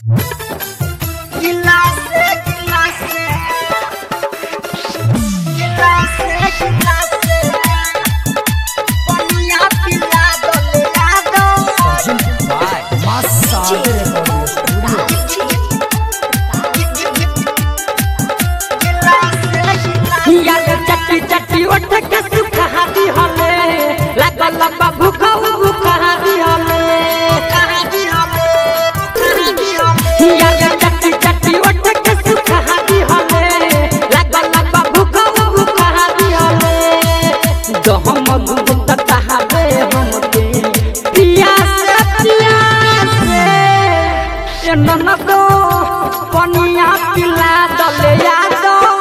चट्टी चट्टी उठ के सुखा दी हले लागल लंबा भूखा भूखा दी हले चट्टी चट्टी उठ के सुखा दी हले लागल लंबा भूखा भूखा दी हले जो हम गुप्त कहावे हमके पिया से ये ननदो पनिया पिला दले याद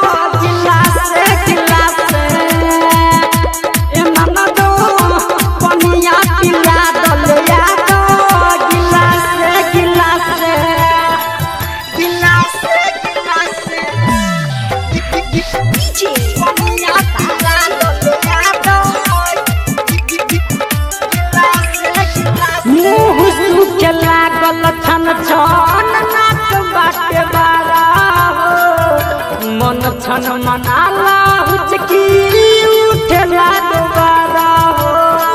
छन छन नाक बाटे बारा हो मन छन मनाला हुचकी उठेला दोबारा हो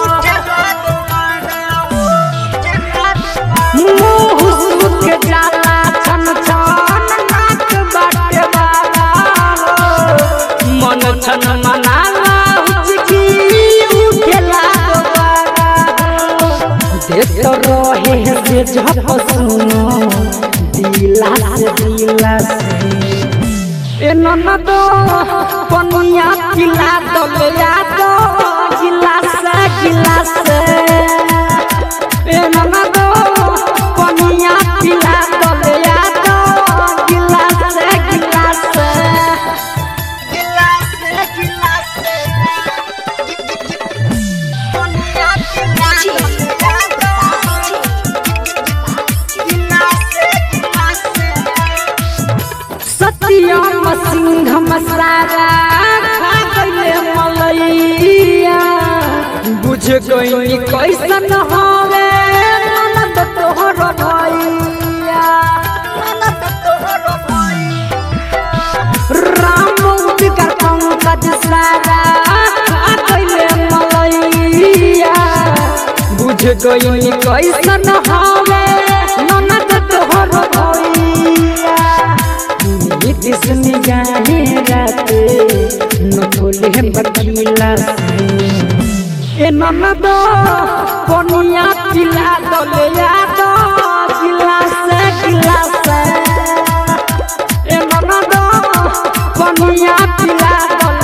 मुँह सूख जाला छन छन नाक बाटे बारा हो मन छन मनाला हुचकी उठेला दोबारा हो देख रहे से जब सुनो दिला से ए ननदो पनिया पिला दले याद गिलास ए ननदो पनिया पिला दले याद गिलास पनिया पिला सिंह मसारा खा गईले मलैया बुझ गई कैसन हवे ननद तोहर भैया राम उदिकर पंकज सारा खा गईले मलैया बुझ गई कैसन हवे ननद तोहर भैया किसने जाने रात न खोले बकीला ए ननदो पनिया पिला दले याद गिलास ए ननदो पनिया पिला दले